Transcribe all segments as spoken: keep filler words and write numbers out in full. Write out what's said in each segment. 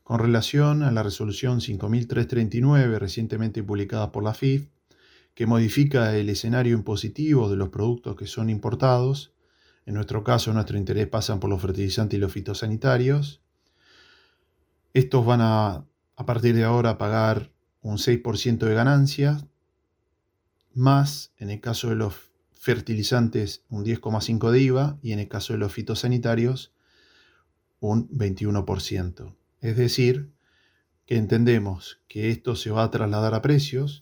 con relación a la resolución cinco mil trescientos treinta y nueve recientemente publicada por la F I F, que modifica el escenario impositivo de los productos que son importados. En nuestro caso, nuestro interés pasan por los fertilizantes y los fitosanitarios. Estos van a, a partir de ahora, pagar un seis por ciento de ganancia, más en el caso de los fertilizantes un diez coma cinco por ciento de I V A y en el caso de los fitosanitarios un veintiuno por ciento. Es decir, que entendemos que esto se va a trasladar a precios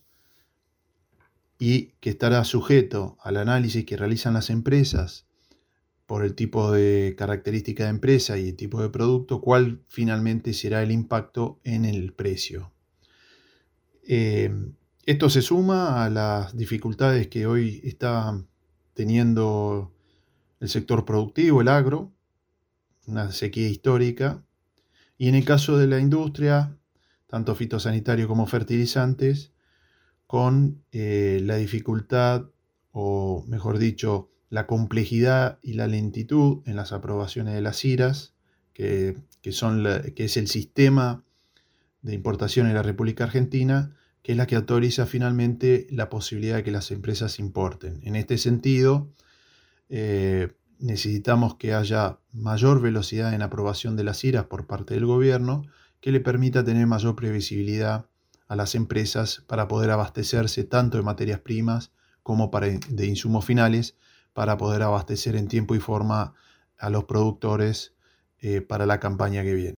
y que estará sujeto al análisis que realizan las empresas por el tipo de característica de empresa y el tipo de producto, cuál finalmente será el impacto en el precio. Eh, esto se suma a las dificultades que hoy está teniendo el sector productivo, el agro, una sequía histórica, y en el caso de la industria, tanto fitosanitario como fertilizantes, con eh, la dificultad, o mejor dicho, la complejidad y la lentitud en las aprobaciones de las I R As, que, que, son la, que es el sistema de importación en la República Argentina, que es la que autoriza finalmente la posibilidad de que las empresas importen. En este sentido, eh, necesitamos que haya mayor velocidad en aprobación de las I R As por parte del gobierno, que le permita tener mayor previsibilidad a las empresas para poder abastecerse tanto de materias primas como para, de insumos finales, para poder abastecer en tiempo y forma a los productores eh, para la campaña que viene.